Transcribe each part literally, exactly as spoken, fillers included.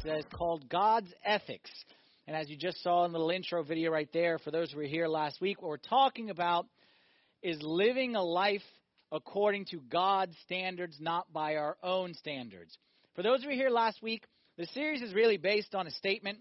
that is called God's Ethics. And as you just saw in the little intro video right there, for those who were here last week, what we're talking about is living a life according to God's standards, not by our own standards. For those who were here last week, the series is really based on a statement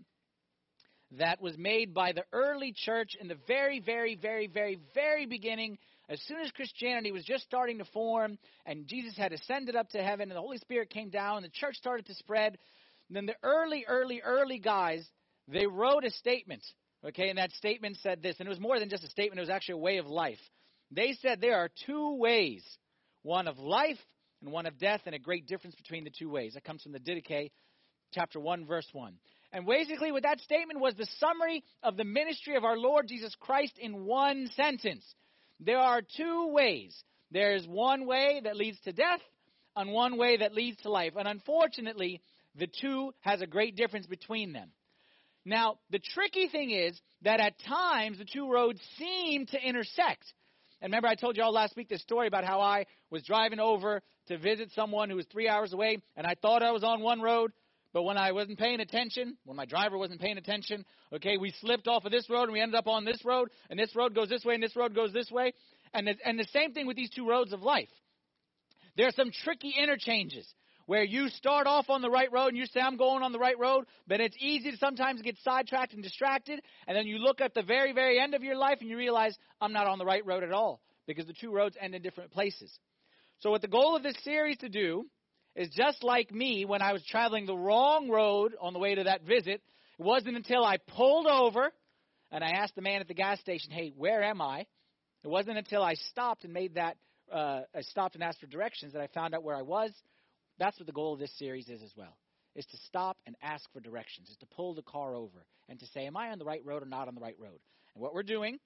that was made by the early church in the very, very, very, very, very beginning, as soon as Christianity was just starting to form and Jesus had ascended up to heaven and the Holy Spirit came down and the church started to spread. And then the early, early, early guys, they wrote a statement, okay, and that statement said this, and it was more than just a statement, it was actually a way of life. They said there are two ways, one of life and one of death, and a great difference between the two ways. That comes from the Didache, chapter one, verse one. And basically what that statement was the summary of the ministry of our Lord Jesus Christ in one sentence. There are two ways. There is one way that leads to death and one way that leads to life. And unfortunately, the two has a great difference between them. Now, the tricky thing is that at times the two roads seem to intersect. And remember I told you all last week this story about how I was driving over to visit someone who was three hours away, and I thought I was on one road, but when I wasn't paying attention, when my driver wasn't paying attention, okay, we slipped off of this road and we ended up on this road, and this road goes this way and this road goes this way. And the, and the same thing with these two roads of life. There are some tricky interchanges where you start off on the right road and you say, I'm going on the right road, but it's easy to sometimes get sidetracked and distracted, and then you look at the very, very end of your life and you realize, I'm not on the right road at all, because the two roads end in different places. So what the goal of this series to do is just like me when I was traveling the wrong road on the way to that visit. It wasn't until I pulled over and I asked the man at the gas station, hey, where am I? It wasn't until I stopped and made that, uh, I stopped and asked for directions that I found out where I was. That's what the goal of this series is as well, is to stop and ask for directions, is to pull the car over and to say, am I on the right road or not on the right road? And what we're doing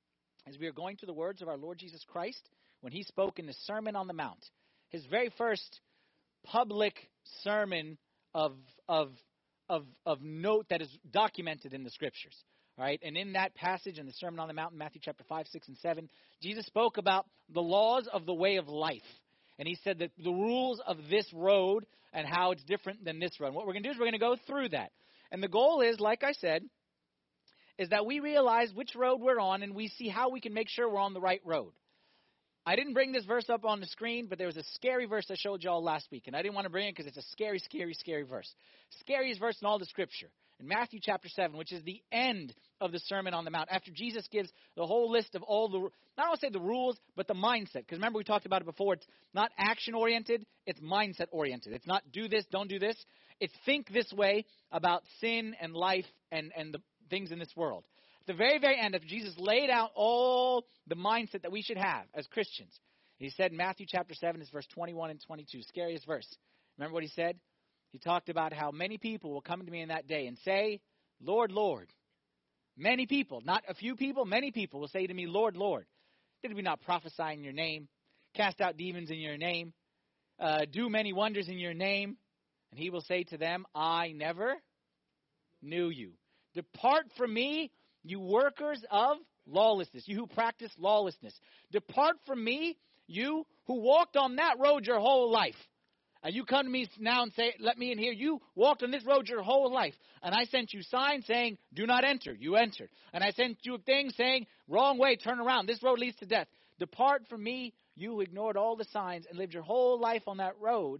is we are going to the words of our Lord Jesus Christ when he spoke in the Sermon on the Mount. His very first public sermon of of of of note that is documented in the Scriptures. All right, and in that passage in the Sermon on the Mount in Matthew chapter five, six, and seven, Jesus spoke about the laws of the way of life. And he said that the rules of this road and how it's different than this road. And what we're going to do is we're going to go through that. And the goal is, like I said, is that we realize which road we're on and we see how we can make sure we're on the right road. I didn't bring this verse up on the screen, but there was a scary verse I showed you all last week. And I didn't want to bring it because it's a scary, scary, scary verse. Scariest verse in all the Scripture. In Matthew chapter seven, which is the end of the Sermon on the Mount. After Jesus gives the whole list of all the, not only say the rules, but the mindset. Because remember we talked about it before. It's not action-oriented. It's mindset-oriented. It's not do this, don't do this. It's think this way about sin and life and, and the things in this world. At the very, very end, after Jesus laid out all the mindset that we should have as Christians, he said in Matthew chapter seven, it's verse twenty-one and twenty-two, scariest verse. Remember what he said? He talked about how many people will come to me in that day and say, Lord, Lord. Many people, not a few people, many people will say to me, Lord, Lord. Did we not prophesy in your name, cast out demons in your name, uh, do many wonders in your name? And he will say to them, I never knew you. Depart from me, you workers of lawlessness, you who practice lawlessness. Depart from me, you who walked on that road your whole life. And you come to me now and say, let me in here. You walked on this road your whole life. And I sent you signs saying, do not enter. You entered. And I sent you a thing saying, wrong way, turn around. This road leads to death. Depart from me, you who ignored all the signs and lived your whole life on that road,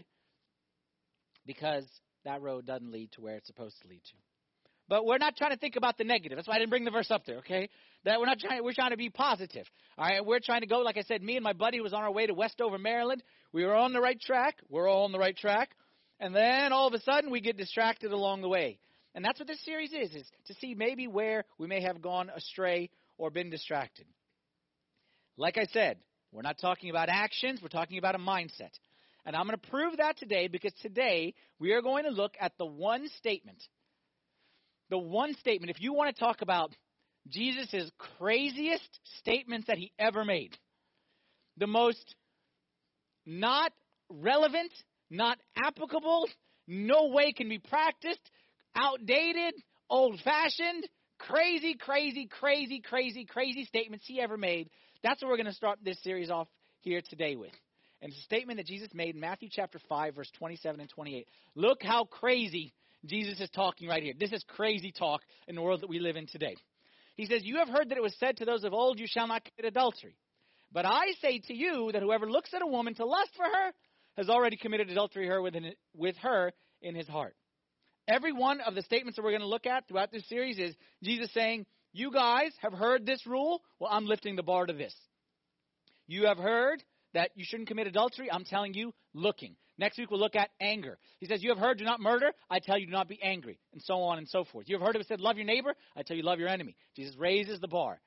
because that road doesn't lead to where it's supposed to lead to. But we're not trying to think about the negative. That's why I didn't bring the verse up there, okay? That we're not trying. We're trying to be positive. All right, we're trying to go. Like I said, me and my buddy was on our way to Westover, Maryland. We were on the right track. We're all on the right track, and then all of a sudden we get distracted along the way. And that's what this series is: is to see maybe where we may have gone astray or been distracted. Like I said, we're not talking about actions. We're talking about a mindset, and I'm going to prove that today because today we are going to look at the one statement. The one statement, if you want to talk about Jesus' craziest statements that he ever made, the most not relevant, not applicable, no way can be practiced, outdated, old-fashioned, crazy, crazy, crazy, crazy, crazy statements he ever made, that's what we're going to start this series off here today with. And it's a statement that Jesus made in Matthew chapter five, verse twenty-seven and twenty-eight. Look how crazy Jesus is talking right here. This is crazy talk in the world that we live in today. He says, you have heard that it was said to those of old, you shall not commit adultery. But I say to you that whoever looks at a woman to lust for her has already committed adultery her within, with her in his heart. Every one of the statements that we're going to look at throughout this series is Jesus saying, you guys have heard this rule. Well, I'm lifting the bar to this. You have heard that you shouldn't commit adultery. I'm telling you, looking. Next week we'll look at anger. He says, you have heard, do not murder. I tell you, do not be angry, and so on and so forth. You have heard it said, love your neighbor. I tell you, love your enemy. Jesus raises the bar.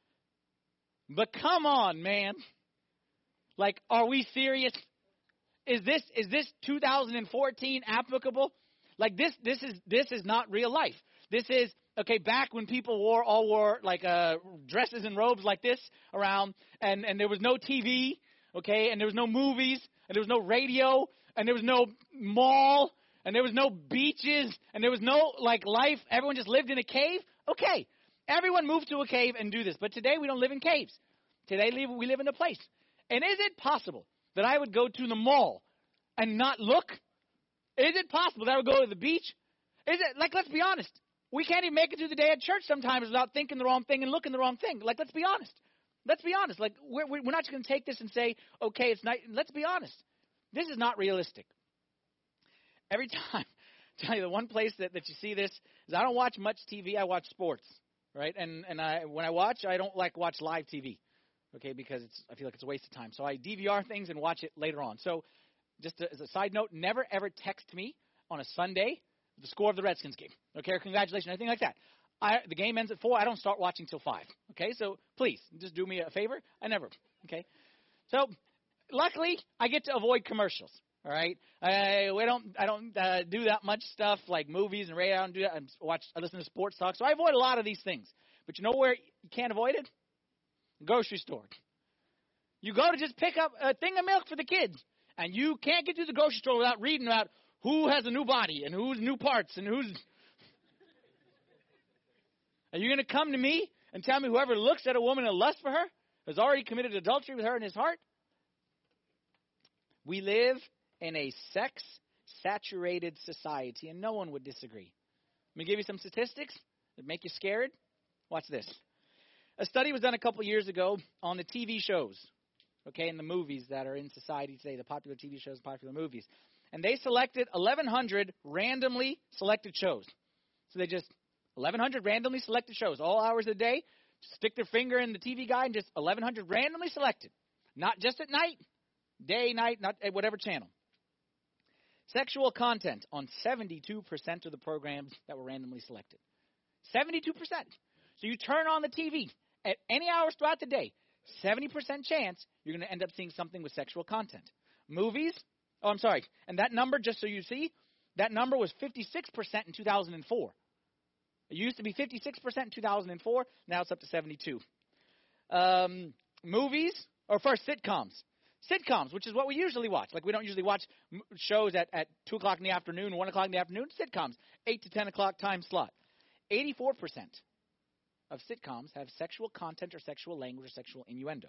But come on, man. Like, are we serious? Is this is this two thousand fourteen applicable? Like this this is this is not real life. This is okay, back when people wore all wore like uh, dresses and robes like this around, and, and there was no T V, okay, and there was no movies, and there was no radio, and there was no mall, and there was no beaches, and there was no like life. Everyone just lived in a cave. Okay, everyone moved to a cave and do this. But today we don't live in caves. Today we live in a place. And is it possible that I would go to the mall and not look? Is it possible that I would go to the beach? Is it, like, let's be honest. We can't even make it through the day at church sometimes without thinking the wrong thing and looking the wrong thing. Like, let's be honest. Let's be honest. Like, we're, we're not just going to take this and say, okay, it's not. Let's be honest. This is not realistic. Every time, I tell you, the one place that, that you see this is I don't watch much T V. I watch sports, right? And and I, when I watch, I don't like watch live T V, okay, because it's I feel like it's a waste of time. So I D V R things and watch it later on. So just to, as a side note, never ever text me on a Sunday the score of the Redskins game, okay, or congratulations, anything like that. I, the game ends at four. I don't start watching till five, okay? So please, just do me a favor. I never, okay? So luckily, I get to avoid commercials, all right? I, we don't, I don't uh, do that much stuff like movies and radio. I don't do that. I watch, I listen to sports talk, so I avoid a lot of these things. But you know where you can't avoid it? The grocery store. You go to just pick up a thing of milk for the kids, and you can't get to the grocery store without reading about who has a new body and who's new parts and who's... Are you going to come to me and tell me whoever looks at a woman and lusts for her has already committed adultery with her in his heart? We live in a sex-saturated society, and no one would disagree. Let me give you some statistics that make you scared. Watch this. A study was done a couple years ago on the T V shows, okay, and the movies that are in society today, the popular T V shows, popular movies. And they selected eleven hundred randomly selected shows. So they just, eleven hundred randomly selected shows, all hours of the day, stick their finger in the T V guide and just eleven hundred randomly selected. Not just at night, day, night, not at whatever channel. Sexual content on seventy-two percent of the programs that were randomly selected. seventy-two percent. So you turn on the T V at any hours throughout the day, seventy percent chance you're going to end up seeing something with sexual content. Movies, oh, I'm sorry, and that number, just so you see, that number was fifty-six percent in two thousand four. It used to be fifty-six percent in two thousand four. Now it's up to seventy-two. Um, movies, or first sitcoms. Sitcoms, which is what we usually watch. Like we don't usually watch m- shows at, at two o'clock in the afternoon, one o'clock in the afternoon. Sitcoms, eight to ten o'clock time slot. eighty-four percent of sitcoms have sexual content or sexual language or sexual innuendo.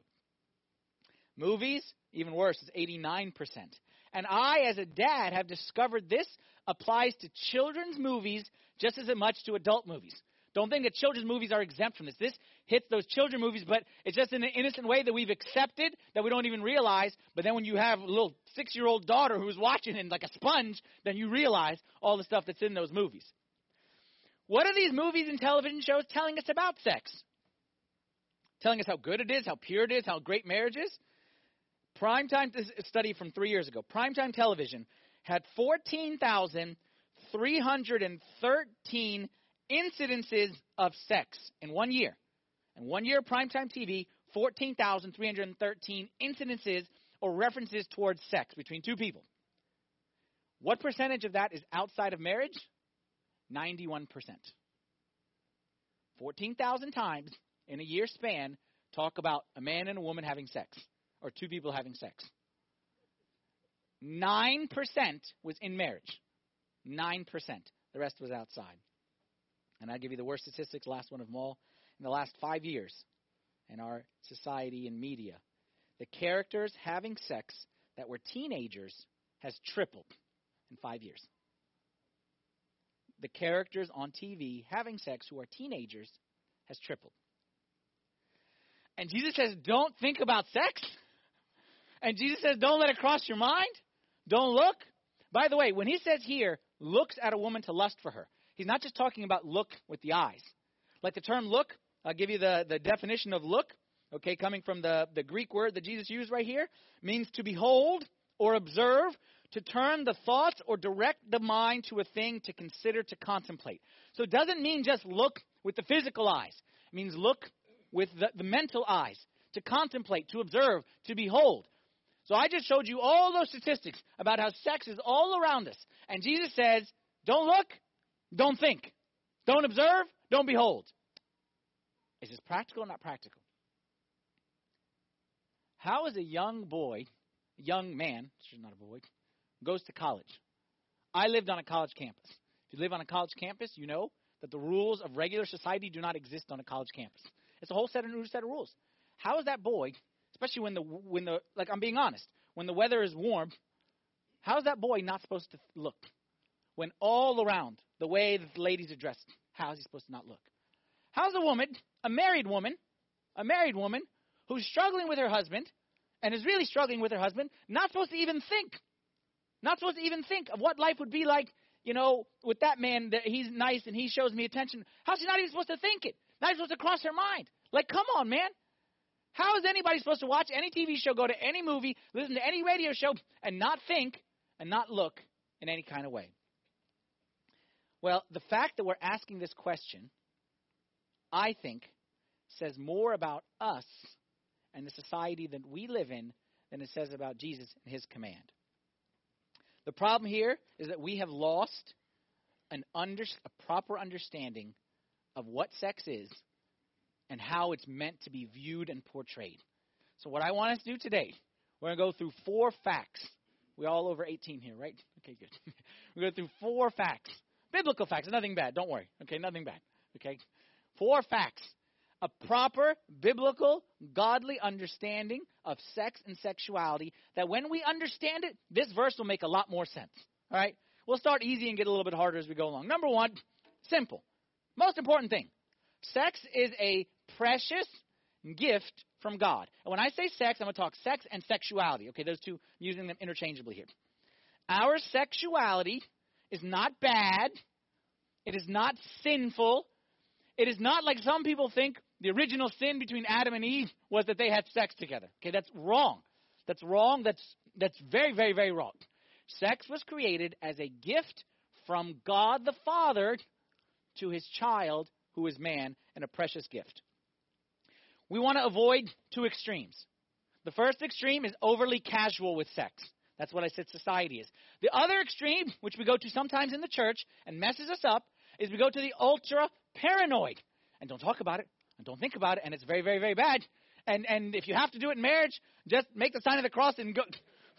Movies, even worse, is eighty-nine percent. And I, as a dad, have discovered this applies to children's movies just as much to adult movies. Don't think that children's movies are exempt from this. This hits those children's movies, but it's just in an innocent way that we've accepted that we don't even realize. But then when you have a little six-year-old daughter who's watching it like a sponge, then you realize all the stuff that's in those movies. What are these movies and television shows telling us about sex? Telling us how good it is, how pure it is, how great marriage is? Primetime, this is a study from three years ago. Primetime television had fourteen thousand three hundred thirteen incidences of sex in one year. In one year, primetime T V, fourteen thousand three hundred thirteen incidences or references towards sex between two people. What percentage of that is outside of marriage? ninety-one percent. fourteen thousand times in a year span talk about a man and a woman having sex, or two people having sex. nine percent was in marriage. nine percent. The rest was outside. And I'll give you the worst statistics, last one of them all. In the last five years in our society and media, the characters having sex that were teenagers has tripled in five years. the characters on T V having sex who are teenagers has tripled. And Jesus says, don't think about sex. And Jesus says, don't let it cross your mind. Don't look. By the way, when he says here, looks at a woman to lust for her, he's not just talking about look with the eyes. Like the term look, I'll give you the, the definition of look, okay, coming from the, the Greek word that Jesus used right here, means to behold or observe, to turn the thoughts or direct the mind to a thing, to consider, to contemplate. So it doesn't mean just look with the physical eyes. It means look with the, the mental eyes, to contemplate, to observe, to behold. So I just showed you all those statistics about how sex is all around us. And Jesus says, don't look, don't think, don't observe, don't behold. Is this practical or not practical? How is a young boy, a young man, she's not a boy, goes to college? I lived on a college campus. If you live on a college campus, you know that the rules of regular society do not exist on a college campus. It's a whole set of new set of rules. How is that boy, especially when the when the like I'm being honest, when the weather is warm, how is that boy not supposed to look? When all around the way that the ladies are dressed, how is he supposed to not look? How's a woman, a married woman, a married woman who's struggling with her husband and is really struggling with her husband, not supposed to even think, not supposed to even think of what life would be like, you know, with that man that he's nice and he shows me attention. How's she not even supposed to think it? Not even supposed to cross her mind. Like, come on, man. How is anybody supposed to watch any T V show, go to any movie, listen to any radio show, and not think and not look in any kind of way? Well, the fact that we're asking this question, I think, says more about us and the society that we live in than it says about Jesus and his command. The problem here is that we have lost an under, a proper understanding of what sex is and how it's meant to be viewed and portrayed. So what I want us to do today, we're going to go through four facts. We're all over eighteen here, right? Okay, good. We're going to go through four facts. Biblical facts, nothing bad. Don't worry. Okay, nothing bad. Okay? Four facts. A proper, biblical, godly understanding of sex and sexuality, that when we understand it, this verse will make a lot more sense. All right? We'll start easy and get a little bit harder as we go along. Number one, simple. Most important thing. Sex is a precious gift from God. And when I say sex, I'm going to talk sex and sexuality. Okay, those two, I'm using them interchangeably here. Our sexuality is not bad. It is not sinful. It is not like some people think the original sin between Adam and Eve was that they had sex together. Okay, that's wrong. That's wrong. That's that's very, very, very wrong. Sex was created as a gift from God the Father to his child, who is man, and a precious gift. We want to avoid two extremes. The first extreme is overly casual with sex. That's what I said society is. The other extreme, which we go to sometimes in the church and messes us up, is we go to the ultra paranoid. And don't talk about it, and don't think about it, and it's very, very, very bad. And and if you have to do it in marriage, just make the sign of the cross and go.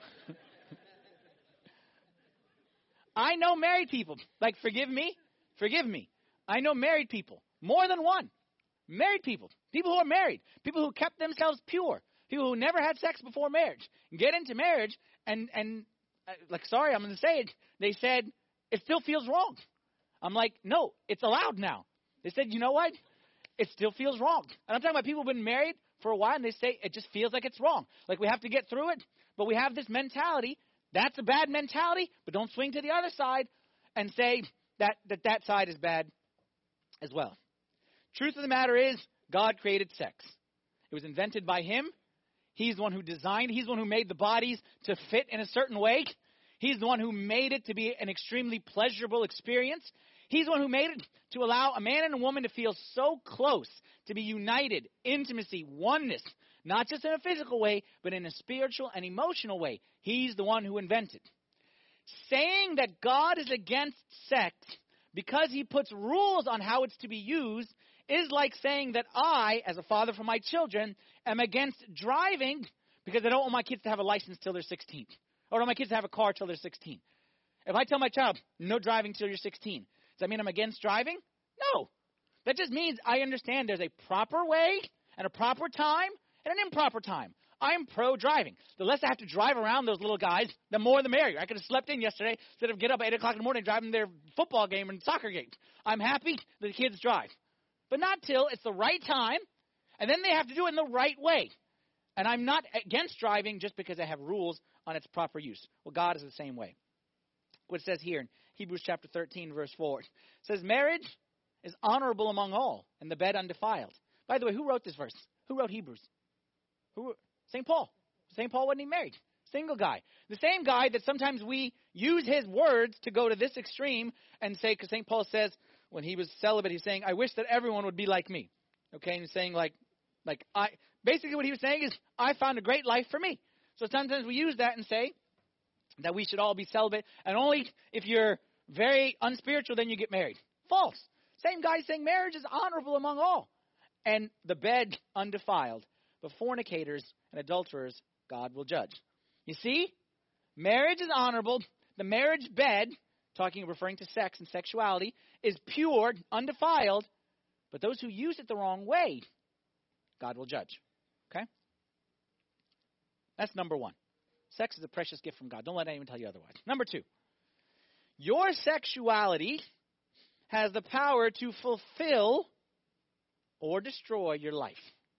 I know married people. Like, forgive me, forgive me. I know married people, more than one. Married people, people who are married, people who kept themselves pure, people who never had sex before marriage, get into marriage, and, and uh, like, sorry, I'm going to say it, they said, it still feels wrong. I'm like, no, it's allowed now. They said, you know what? It still feels wrong. And I'm talking about people who've been married for a while, and they say it just feels like it's wrong. Like, we have to get through it, but we have this mentality. That's a bad mentality, but don't swing to the other side and say that that, that side is bad as well. Truth of the matter is, God created sex. It was invented by him. He's the one who designed, he's the one who made the bodies to fit in a certain way. He's the one who made it to be an extremely pleasurable experience. He's the one who made it to allow a man and a woman to feel so close, to be united, intimacy, oneness, not just in a physical way, but in a spiritual and emotional way. He's the one who invented. Saying that God is against sex because he puts rules on how it's to be used is like saying that I, as a father for my children, am against driving because I don't want my kids to have a license till they're sixteen. Or I don't want my kids to have a car till they're sixteen. If I tell my child, no driving till you're sixteen, does that mean I'm against driving? No. That just means I understand there's a proper way and a proper time and an improper time. I'm pro-driving. The less I have to drive around those little guys, the more the merrier. I could have slept in yesterday instead of get up at eight o'clock in the morning driving their football game and soccer game. I'm happy that the kids drive. But not till it's the right time, and then they have to do it in the right way. And I'm not against driving just because I have rules on its proper use. Well, God is the same way. What it says here in Hebrews chapter thirteen, verse four. It says, marriage is honorable among all, and the bed undefiled. By the way, who wrote this verse? Who wrote Hebrews? Who? Saint Paul. Saint Paul wasn't even married. Single guy. The same guy that sometimes we use his words to go to this extreme and say, because Saint Paul says when he was celibate, he's saying, I wish that everyone would be like me. Okay, and he's saying like, like I, basically what he was saying is, I found a great life for me. So sometimes we use that and say that we should all be celibate, and only if you're very unspiritual, then you get married. False. Same guy saying marriage is honorable among all, and the bed undefiled. But fornicators and adulterers, God will judge. You see, marriage is honorable. The marriage bed, talking, referring to sex and sexuality, is pure, undefiled. But those who use it the wrong way, God will judge. Okay? That's number one. Sex is a precious gift from God. Don't let anyone tell you otherwise. Number two, your sexuality has the power to fulfill or destroy your life.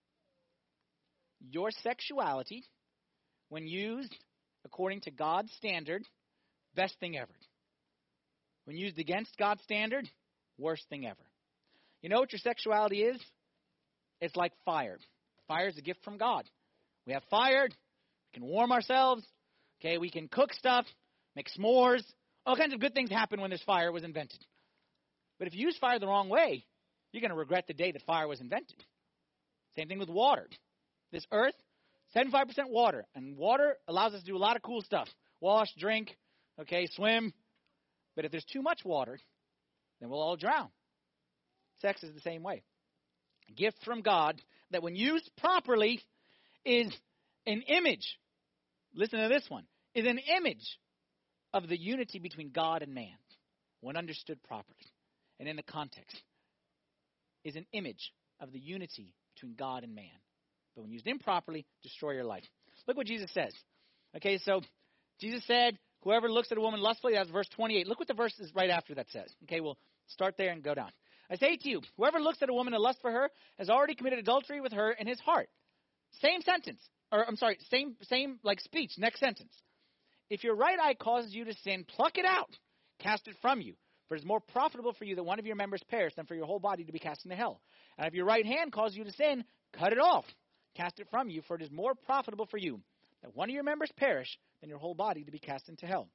Your sexuality, when used according to God's standard, best thing ever. When used against God's standard, worst thing ever. You know what your sexuality is? It's like fire. Fire is a gift from God. We have fire. We can warm ourselves. Okay, we can cook stuff, make s'mores. All kinds of good things happen when this fire was invented. But if you use fire the wrong way, you're going to regret the day that fire was invented. Same thing with water. This earth, seventy-five percent water. And water allows us to do a lot of cool stuff. Wash, drink, okay, swim. But if there's too much water, then we'll all drown. Sex is the same way. A gift from God that when used properly is an image. Listen to this one. Is an image of the unity between God and man when understood properly. And in the context, is an image of the unity between God and man. But when used improperly, destroy your life. Look what Jesus says. Okay, so Jesus said, whoever looks at a woman lustfully, that's verse twenty-eight. Look what the verse is right after that says. Okay, we'll start there and go down. I say to you, whoever looks at a woman and lusts for her has already committed adultery with her in his heart. Same sentence. Or, I'm sorry, same, same like speech. Next sentence. If your right eye causes you to sin, pluck it out. Cast it from you. For it is more profitable for you that one of your members perish than for your whole body to be cast into hell. And if your right hand causes you to sin, cut it off. Cast it from you, for it is more profitable for you that one of your members perish than your whole body to be cast into hell.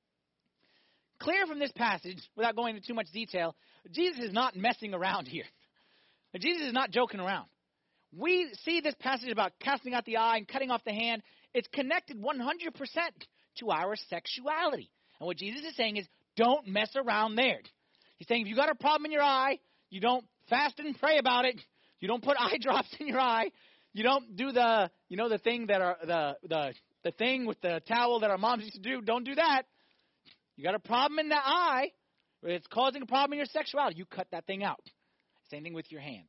Clear from this passage, without going into too much detail, Jesus is not messing around here. Jesus is not joking around. We see this passage about casting out the eye and cutting off the hand. It's connected one hundred percent to our sexuality. And what Jesus is saying is, don't mess around there. He's saying if you got a problem in your eye, you don't fast and pray about it. You don't put eye drops in your eye. You don't do the, you know, the thing that are the the the thing with the towel that our moms used to do. Don't do that. You got a problem in the eye. It's causing a problem in your sexuality. You cut that thing out. Same thing with your hand.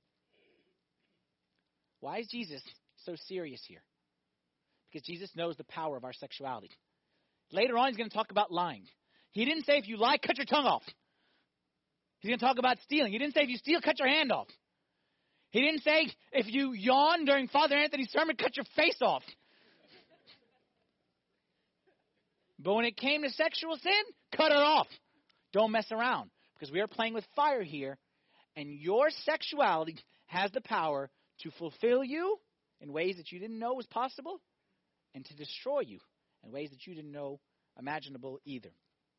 Why is Jesus so serious here? Because Jesus knows the power of our sexuality. Later on, he's going to talk about lying. He didn't say if you lie, cut your tongue off. He's going to talk about stealing. He didn't say if you steal, cut your hand off. He didn't say if you yawn during Father Anthony's sermon, cut your face off. But when it came to sexual sin, cut it off. Don't mess around. Because we are playing with fire here. And your sexuality has the power to fulfill you in ways that you didn't know was possible. And to destroy you in ways that you didn't know imaginable either.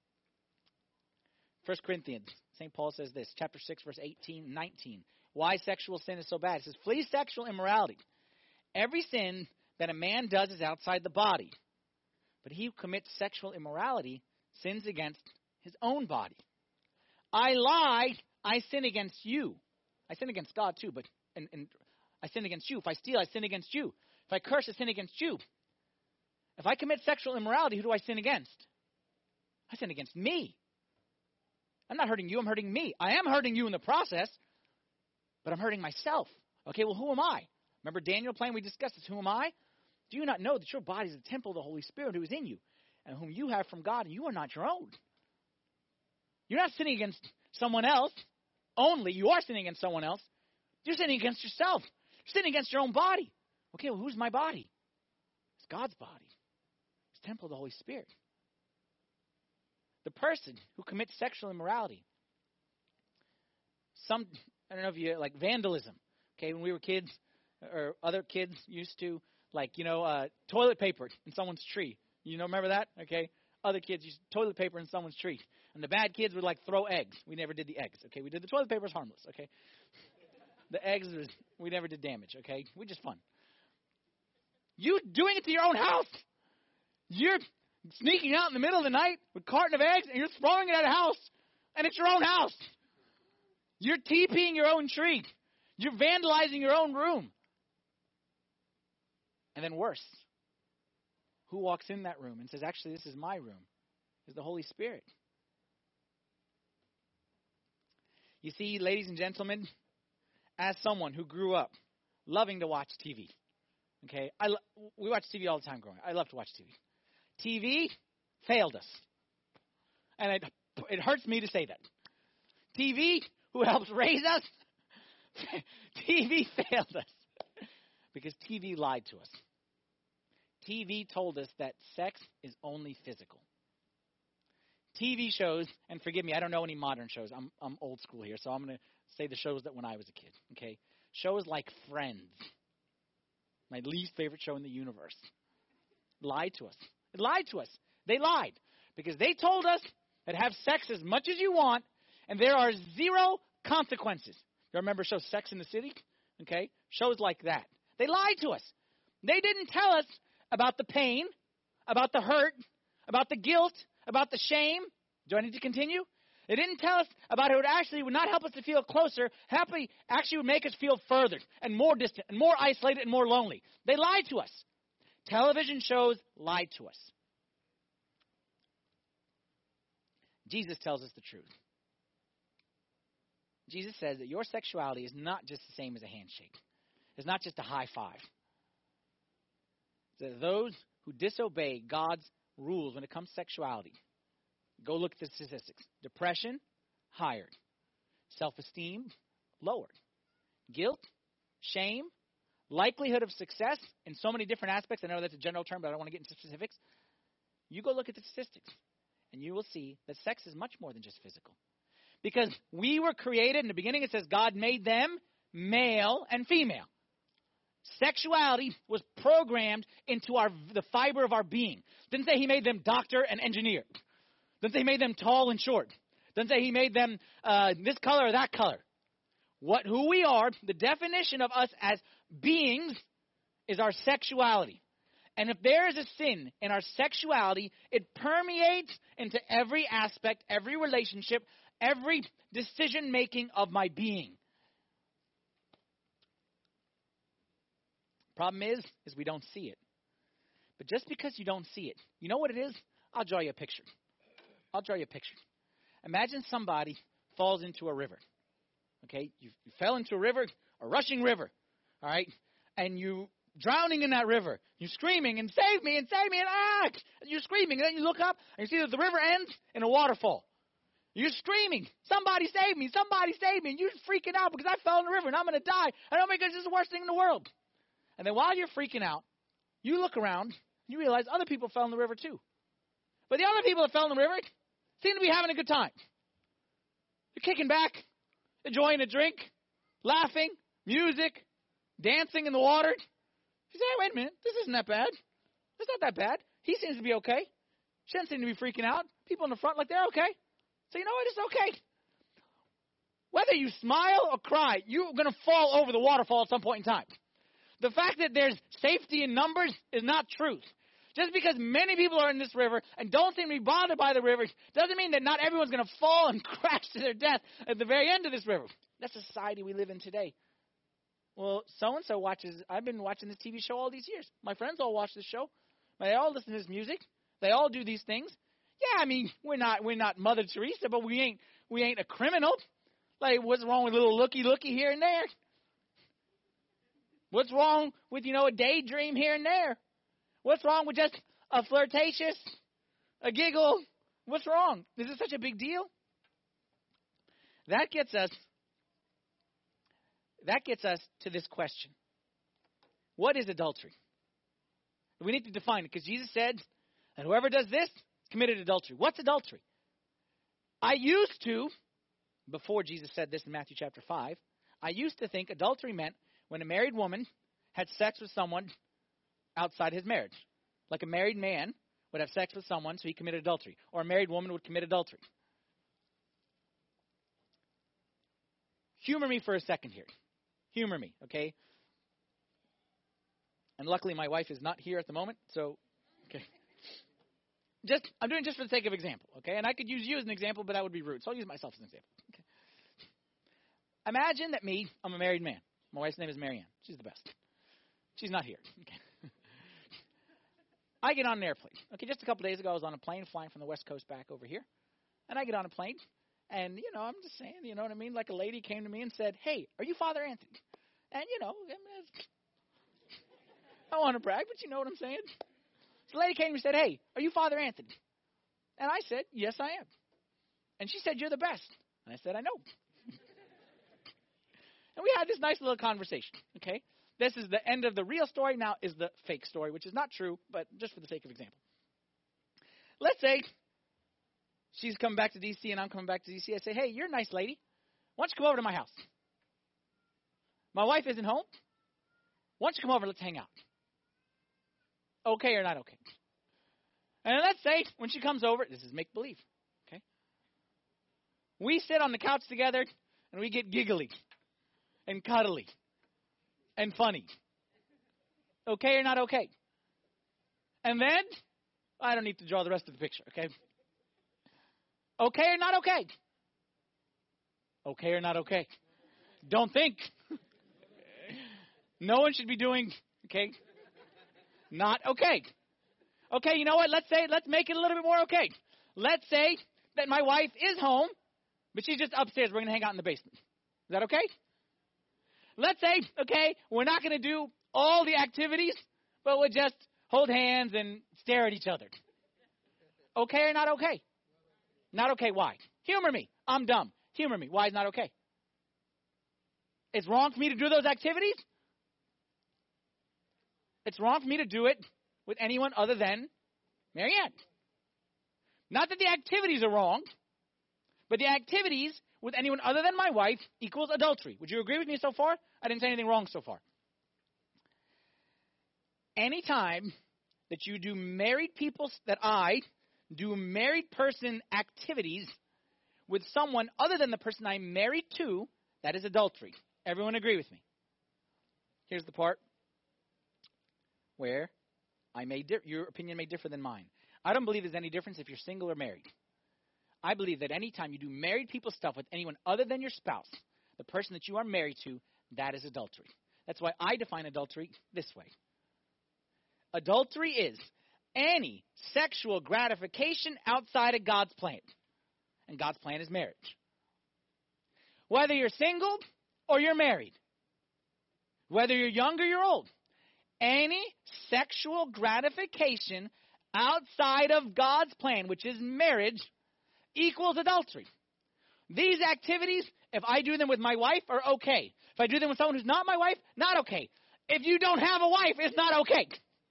First Corinthians, Saint Paul says this, chapter six, verse eighteen, nineteen. Why sexual sin is so bad. It says, flee sexual immorality. Every sin that a man does is outside the body. But he who commits sexual immorality sins against his own body. I lie, I sin against you. I sin against God too, but and, and I sin against you. If I steal, I sin against you. If I curse, I sin against you. If I commit sexual immorality, who do I sin against? I sin against me. I'm not hurting you, I'm hurting me. I am hurting you in the process, but I'm hurting myself. Okay, well, who am I? Remember Daniel playing? We discussed this. Who am I? Do you not know that your body is a temple of the Holy Spirit who is in you, and whom you have from God, and you are not your own? You're not sinning against someone else only. You are sinning against someone else. You're sinning against yourself. You're sinning against your own body. Okay, well, who's my body? It's God's body. It's the temple of the Holy Spirit. The person who commits sexual immorality. Some, I don't know if you, like vandalism. Okay, when we were kids, or other kids used to, like, you know, uh, toilet paper in someone's tree. You know, remember that? Okay. Other kids used toilet paper in someone's tree. And the bad kids would, like, throw eggs. We never did the eggs, okay? We did the toilet paper is harmless, okay? The eggs, was, we never did damage, okay? We just fun. You doing it to your own house. You're sneaking out in the middle of the night with a carton of eggs, and you're throwing it at a house, and it's your own house. You're TPing your own tree. You're vandalizing your own room. And then worse, who walks in that room and says, actually, this is my room? Is the Holy Spirit. You see, ladies and gentlemen, as someone who grew up loving to watch T V, okay, I lo- we watch T V all the time growing up. I love to watch T V. T V failed us. And it, it hurts me to say that. T V, who helps raise us, T V failed us. Because T V lied to us. T V told us that sex is only physical. T V shows, and forgive me, I don't know any modern shows. I'm I'm old school here, so I'm going to say the shows that when I was a kid. Okay, shows like Friends, my least favorite show in the universe, lied to us. It lied to us. They lied because they told us that have sex as much as you want, and there are zero consequences. You remember show Sex in the City? Okay, shows like that. They lied to us. They didn't tell us about the pain, about the hurt, about the guilt, about the shame. Do I need to continue? They didn't tell us about how it actually would not help us to feel closer. Happily, actually would make us feel further and more distant and more isolated and more lonely. They lied to us. Television shows lied to us. Jesus tells us the truth. Jesus says that your sexuality is not just the same as a handshake. It's not just a high five. That those who disobey God's rules when it comes to sexuality, go look at the statistics. Depression, higher. Self-esteem, lowered. Guilt, shame, likelihood of success in so many different aspects. I know that's a general term, but I don't want to get into specifics. You go look at the statistics, and you will see that sex is much more than just physical. Because we were created, in the beginning it says God made them male and female. Sexuality was programmed into our the fiber of our being. Didn't say he made them doctor and engineer. Didn't say he made them tall and short. Didn't say he made them uh, this color or that color. What who we are, the definition of us as beings is our sexuality. And if there is a sin in our sexuality, it permeates into every aspect, every relationship, every decision making of my being. Problem is, is we don't see it. But just because you don't see it, you know what it is? I'll draw you a picture. I'll draw you a picture. Imagine somebody falls into a river. Okay, you, you fell into a river, a rushing river, all right, and you drowning in that river. You're screaming and save me and save me and ah! You're screaming, and then you look up and you see that the river ends in a waterfall. You're screaming, somebody save me, somebody save me, and you're freaking out because I fell in the river and I'm going to die. And oh my goodness, this is the worst thing in the world. And then while you're freaking out, you look around, you realize other people fell in the river too. But the other people that fell in the river seem to be having a good time. You're kicking back, enjoying a drink, laughing, music, dancing in the water. You say, hey, wait a minute, this isn't that bad. It's not that bad. He seems to be okay. She doesn't seem to be freaking out. People in the front, like, they're okay. So you know what? It's okay. Whether you smile or cry, you're going to fall over the waterfall at some point in time. The fact that there's safety in numbers is not truth. Just because many people are in this river and don't seem to be bothered by the river doesn't mean that not everyone's going to fall and crash to their death at the very end of this river. That's the society we live in today. Well, so-and-so watches, I've been watching this T V show all these years. My friends all watch this show. They all listen to this music. They all do these things. Yeah, I mean, we're not we're not Mother Teresa, but we ain't we ain't a criminal. Like, what's wrong with a little looky-looky here and there? What's wrong with, you know, a daydream here and there? What's wrong with just a flirtatious, a giggle? What's wrong? Is it such a big deal? That gets us, that gets us to this question. What is adultery? We need to define it because Jesus said that whoever does this committed adultery. What's adultery? I used to, before Jesus said this in Matthew chapter five, I used to think adultery meant when a married woman had sex with someone outside his marriage. Like a married man would have sex with someone, so he committed adultery. Or a married woman would commit adultery. Humor me for a second here. Humor me, okay? And luckily my wife is not here at the moment, so, okay. Just, I'm doing it just for the sake of example, okay? And I could use you as an example, but that would be rude, so I'll use myself as an example. Okay. Imagine that me, I'm a married man. My wife's name is Marianne. She's the best. She's not here. Okay. I get on an airplane. Okay, just a couple days ago, I was on a plane flying from the West Coast back over here. And I get on a plane, and, you know, I'm just saying, you know what I mean? Like a lady came to me and said, hey, are you Father Anthony? And, you know, I don't want to brag, but you know what I'm saying? So the lady came to me and said, hey, are you Father Anthony? And I said, yes, I am. And she said, you're the best. And I said, I know. And we had this nice little conversation, okay? This is the end of the real story. Now is the fake story, which is not true, but just for the sake of example. Let's say she's coming back to D C and I'm coming back to D C. I say, hey, you're a nice lady. Why don't you come over to my house? My wife isn't home. Why don't you come over? Let's hang out. Okay or not okay? And let's say when she comes over, this is make-believe, okay? We sit on the couch together and we get giggly and cuddly and funny. Okay or not okay? And then, I don't need to draw the rest of the picture, okay? Okay or not okay? Okay or not okay? Don't think. No one should be doing, okay? Not okay. Okay, you know what? Let's say, let's make it a little bit more okay. Let's say that my wife is home, but she's just upstairs. We're going to hang out in the basement. Is that okay? Let's say, okay, we're not going to do all the activities, but we'll just hold hands and stare at each other. Okay or not okay? Not okay. Why? Humor me. I'm dumb. Humor me. Why is not okay? It's wrong for me to do those activities? It's wrong for me to do it with anyone other than Marianne. Not that the activities are wrong, but the activities with anyone other than my wife equals adultery. Would you agree with me so far? I didn't say anything wrong so far. Anytime that you do married people, that I do married person activities with someone other than the person I'm married to, that is adultery. Everyone agree with me? Here's the part where I may di- your opinion may differ than mine. I don't believe there's any difference if you're single or married. I believe that anytime you do married people stuff with anyone other than your spouse, the person that you are married to, that is adultery. That's why I define adultery this way. Adultery is any sexual gratification outside of God's plan. And God's plan is marriage. Whether you're single or you're married, whether you're young or you're old, any sexual gratification outside of God's plan, which is marriage, equals adultery. These activities, if I do them with my wife, are okay. If I do them with someone who's not my wife, not okay. If you don't have a wife, it's not okay.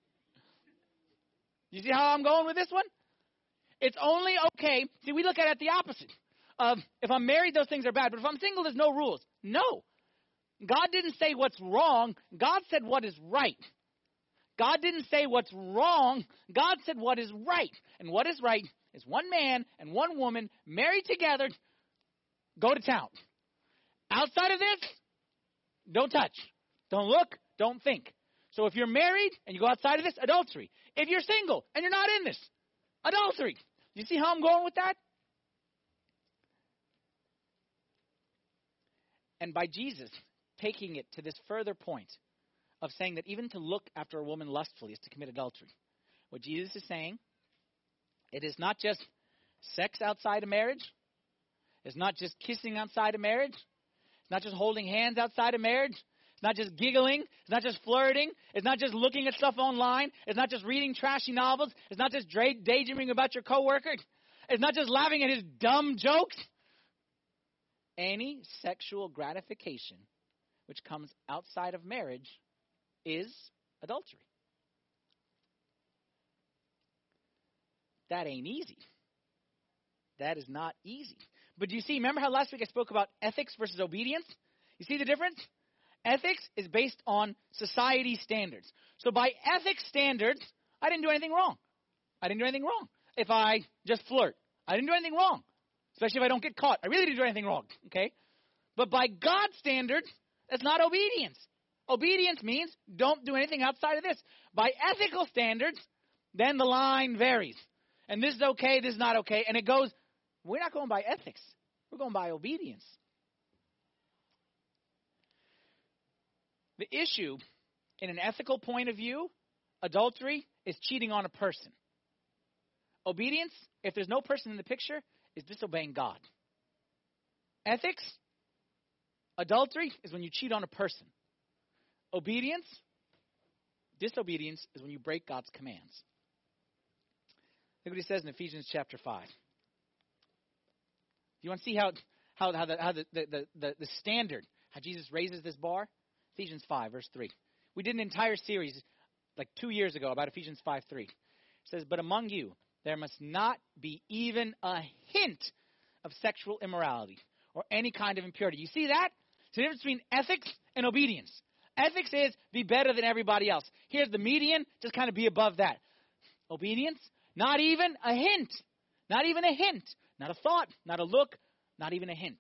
You see how I'm going with this one? It's only okay. See, we look at it the opposite. Of if I'm married, those things are bad. But if I'm single, there's no rules. No. God didn't say what's wrong. God said what is right. God didn't say what's wrong. God said what is right. And what is right is one man and one woman married together, go to town. Outside of this, don't touch. Don't look. Don't think. So if you're married and you go outside of this, adultery. If you're single and you're not in this, adultery. You see how I'm going with that? And by Jesus taking it to this further point of saying that even to look after a woman lustfully is to commit adultery. What Jesus is saying, it is not just sex outside of marriage. It's not just kissing outside of marriage. It's not just holding hands outside of marriage. It's not just giggling. It's not just flirting. It's not just looking at stuff online. It's not just reading trashy novels. It's not just dra- daydreaming about your coworker. It's not just laughing at his dumb jokes. Any sexual gratification which comes outside of marriage is adultery. That ain't easy. That is not easy. But do you see, remember how last week I spoke about ethics versus obedience? You see the difference? Ethics is based on society standards. So by ethics standards, I didn't do anything wrong. I didn't do anything wrong. If I just flirt, I didn't do anything wrong. Especially if I don't get caught. I really didn't do anything wrong. Okay? But by God's standards, that's not obedience. Obedience means don't do anything outside of this. By ethical standards, then the line varies. And this is okay, this is not okay. And it goes, we're not going by ethics. We're going by obedience. The issue, in an ethical point of view, adultery is cheating on a person. Obedience, if there's no person in the picture, is disobeying God. Ethics, adultery is when you cheat on a person. Obedience, disobedience is when you break God's commands. Look what he says in Ephesians chapter five. Do you want to see how how how the how the, the, the, the standard, how Jesus raises this bar? Ephesians five, verse three. We did an entire series like two years ago about Ephesians five three. It says, but among you there must not be even a hint of sexual immorality or any kind of impurity. You see that? It's the difference between ethics and obedience. Ethics is be better than everybody else. Here's the median, just kind of be above that. Obedience, not even a hint. Not even a hint. Not a thought, not a look, not even a hint.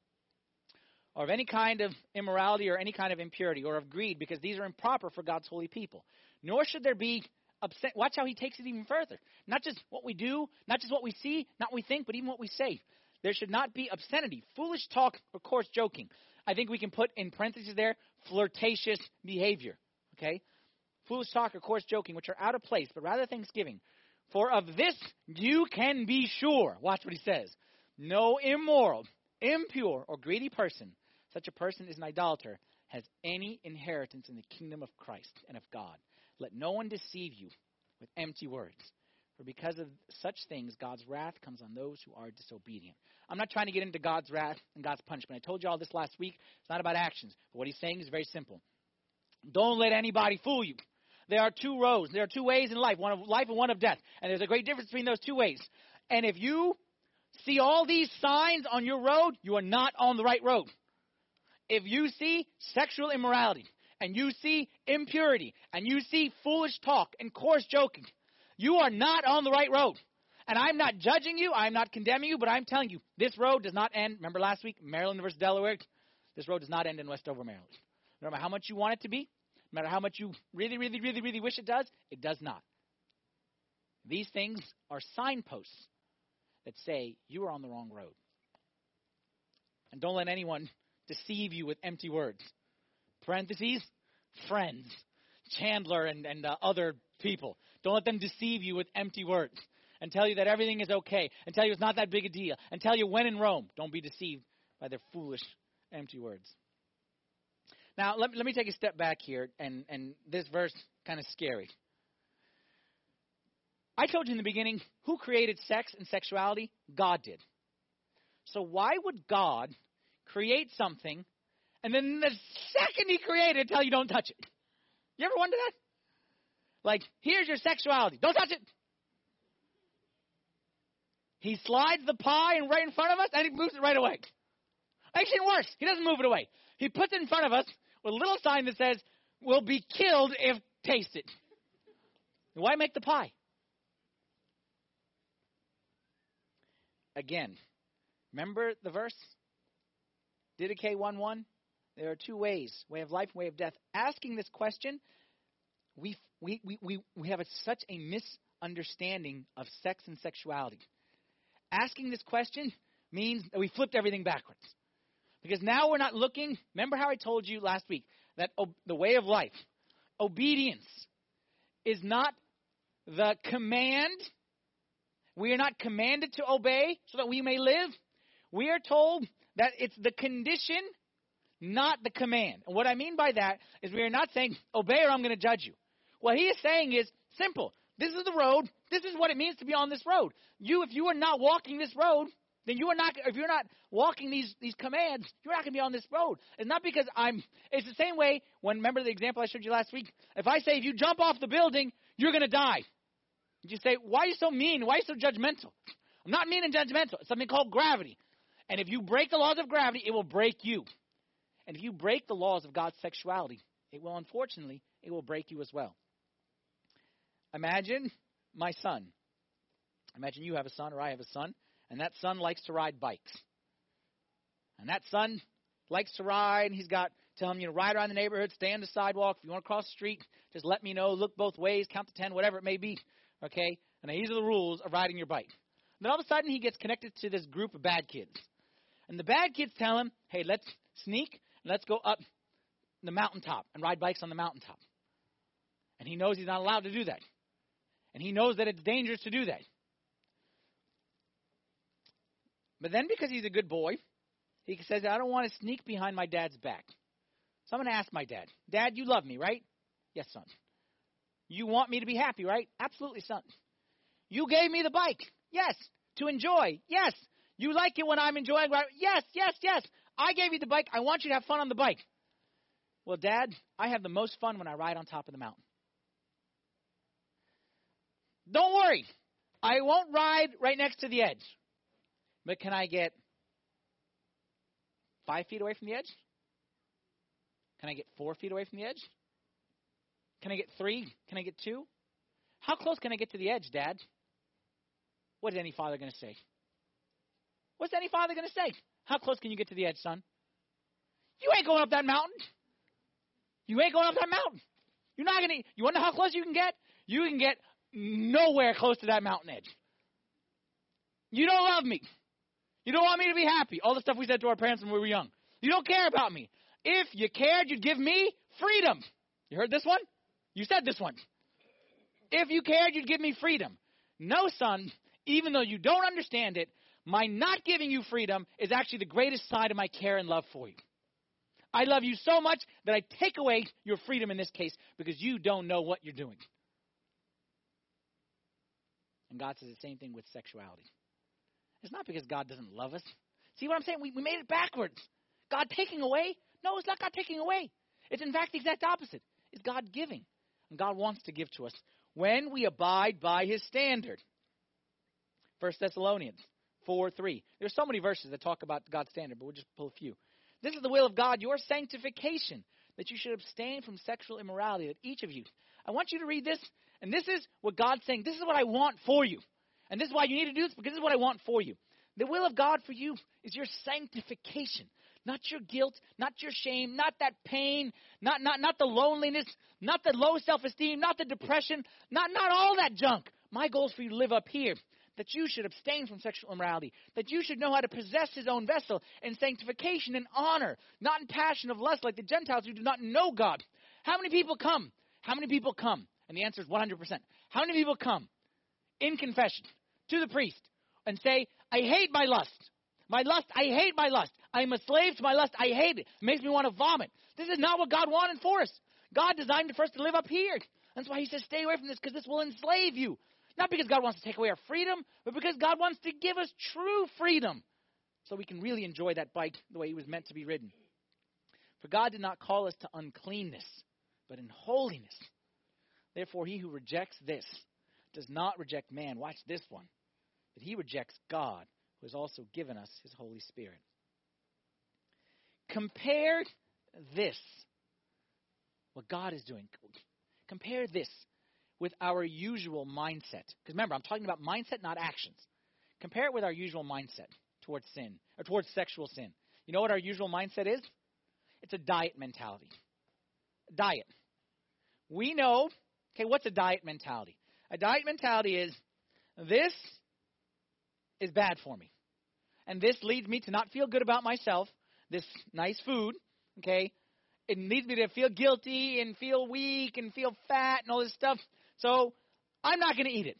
Or of any kind of immorality or any kind of impurity or of greed, because these are improper for God's holy people. Nor should there be upset. Watch how he takes it even further. Not just what we do, not just what we see, not what we think, but even what we say. There should not be obscenity, foolish talk, or coarse joking. I think we can put in parentheses there, flirtatious behavior. Okay? Foolish talk or coarse joking, which are out of place, but rather thanksgiving. For of this you can be sure. Watch what he says. No immoral, impure, or greedy person, such a person is an idolater, has any inheritance in the kingdom of Christ and of God. Let no one deceive you with empty words. For because of such things, God's wrath comes on those who are disobedient. I'm not trying to get into God's wrath and God's punishment. I told you all this last week. It's not about actions. But what he's saying is very simple. Don't let anybody fool you. There are two roads. There are two ways in life, one of life and one of death. And there's a great difference between those two ways. And if you see all these signs on your road, you are not on the right road. If you see sexual immorality, and you see impurity, and you see foolish talk and coarse joking, you are not on the right road. And I'm not judging you, I'm not condemning you, but I'm telling you, this road does not end. Remember last week, Maryland versus Delaware? This road does not end in Westover, Maryland. No matter how much you want it to be, no matter how much you really, really, really, really wish it does, it does not. These things are signposts that say you are on the wrong road. And don't let anyone deceive you with empty words. Parentheses, friends, Chandler and, and uh, other people. Don't let them deceive you with empty words and tell you that everything is okay and tell you it's not that big a deal and tell you when in Rome. Don't be deceived by their foolish, empty words. Now, let, let me take a step back here, and, and this verse kind of scary. I told you in the beginning, who created sex and sexuality? God did. So why would God create something, and then the second he created it, tell you don't touch it? You ever wonder that? Like, here's your sexuality. Don't touch it. He slides the pie in right in front of us, and he moves it right away. Actually, worse, he doesn't move it away. He puts it in front of us with a little sign that says, will be killed if tasted. Why make the pie? Again, remember the verse? Didache one one? There are two ways, way of life and way of death. Asking this question, we we we we, we have a, such a misunderstanding of sex and sexuality. Asking this question means that we flipped everything backwards. Because now we're not looking, remember how I told you last week, that ob- the way of life, obedience, is not the command. We are not commanded to obey so that we may live. We are told that it's the condition not the command. And what I mean by that is we are not saying, obey or I'm going to judge you. What he is saying is simple. This is the road. This is what it means to be on this road. You, if you are not walking this road, then you are not, if you're not walking these, these commands, you're not going to be on this road. It's not because I'm, it's the same way when, remember the example I showed you last week? If I say, if you jump off the building, you're going to die. You say, why are you so mean? Why are you so judgmental? I'm not mean and judgmental. It's something called gravity. And if you break the laws of gravity, it will break you. And if you break the laws of God's sexuality, it will, unfortunately, it will break you as well. Imagine my son. Imagine you have a son or I have a son, and that son likes to ride bikes. And that son likes to ride, and he's got, tell him, you know, ride around the neighborhood, stay on the sidewalk. If you want to cross the street, just let me know, look both ways, count to ten, whatever it may be. Okay? And these are the rules of riding your bike. And then all of a sudden he gets connected to this group of bad kids. And the bad kids tell him, hey, let's sneak, and let's go up the mountaintop and ride bikes on the mountaintop. And he knows he's not allowed to do that. And he knows that it's dangerous to do that. But then because he's a good boy, he says, I don't want to sneak behind my dad's back. So I'm going to ask my dad, Dad, you love me, right? Yes, son. You want me to be happy, right? Absolutely, son. You gave me the bike. Yes. To enjoy. Yes. You like it when I'm enjoying. Right? Yes, yes, yes. I gave you the bike. I want you to have fun on the bike. Well, Dad, I have the most fun when I ride on top of the mountain. Don't worry. I won't ride right next to the edge. But can I get five feet away from the edge? Can I get four feet away from the edge? Can I get three? Can I get two? How close can I get to the edge, Dad? What is any father going to say? What's any father going to say? How close can you get to the edge, son? You ain't going up that mountain. You ain't going up that mountain. You're not going to. You want to know how close you can get? You can get nowhere close to that mountain edge. You don't love me. You don't want me to be happy. All the stuff we said to our parents when we were young. You don't care about me. If you cared, you'd give me freedom. You heard this one? You said this one. If you cared, you'd give me freedom. No, son, even though you don't understand it, my not giving you freedom is actually the greatest side of my care and love for you. I love you so much that I take away your freedom in this case because you don't know what you're doing. And God says the same thing with sexuality. It's not because God doesn't love us. See what I'm saying? We, we made it backwards. God taking away? No, it's not God taking away. It's in fact the exact opposite. It's God giving. And God wants to give to us when we abide by his standard. First Thessalonians four three. There's so many verses that talk about God's standard, but we'll just pull a few. This is the will of God, your sanctification, that you should abstain from sexual immorality, that each of you. I want you to read this, and this is what God's saying. This is what I want for you. And this is why you need to do this, because this is what I want for you. The will of God for you is your sanctification. Not your guilt, not your shame, not that pain, not, not, not the loneliness, not the low self-esteem, not the depression, not, not all that junk. My goal is for you to live up here, that you should abstain from sexual immorality, that you should know how to possess his own vessel in sanctification and honor, not in passion of lust like the Gentiles who do not know God. How many people come? How many people come? And the answer is one hundred percent. How many people come in confession to the priest and say, I hate my lust. My lust, I hate my lust. I'm a slave to my lust. I hate it. It makes me want to vomit. This is not what God wanted for us. God designed it for us to live up here. That's why he says stay away from this, because this will enslave you. Not because God wants to take away our freedom, but because God wants to give us true freedom so we can really enjoy that bike the way it was meant to be ridden. For God did not call us to uncleanness, but in holiness. Therefore, he who rejects this does not reject man. Watch this one. But he rejects God, who has also given us his Holy Spirit. Compare this, what God is doing. Compare this with our usual mindset. Because remember, I'm talking about mindset, not actions. Compare it with our usual mindset towards sin, or towards sexual sin. You know what our usual mindset is? It's a diet mentality. Diet. We know, okay, what's a diet mentality? A diet mentality is, this is bad for me. And this leads me to not feel good about myself, this nice food, okay? It leads me to feel guilty and feel weak and feel fat and all this stuff. So I'm not going to eat it.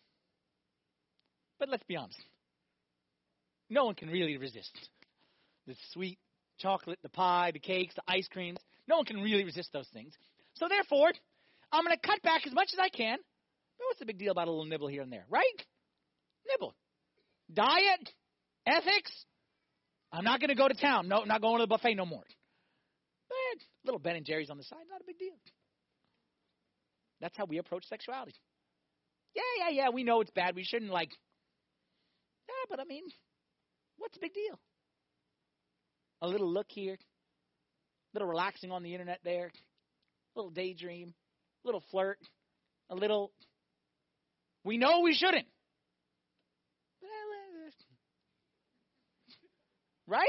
But let's be honest. No one can really resist this sweet chocolate, the pie, the cakes, the ice creams. No one can really resist those things. So therefore, I'm going to cut back as much as I can. But what's the big deal about a little nibble here and there, right? Nibble. Diet, ethics. I'm not going to go to town. No, not going to the buffet no more. But little Ben and Jerry's on the side, not a big deal. That's how we approach sexuality. Yeah, yeah, yeah, we know it's bad. We shouldn't, like, yeah, but I mean, what's the big deal? A little look here, a little relaxing on the internet there, a little daydream, a little flirt, a little, we know we shouldn't. Right?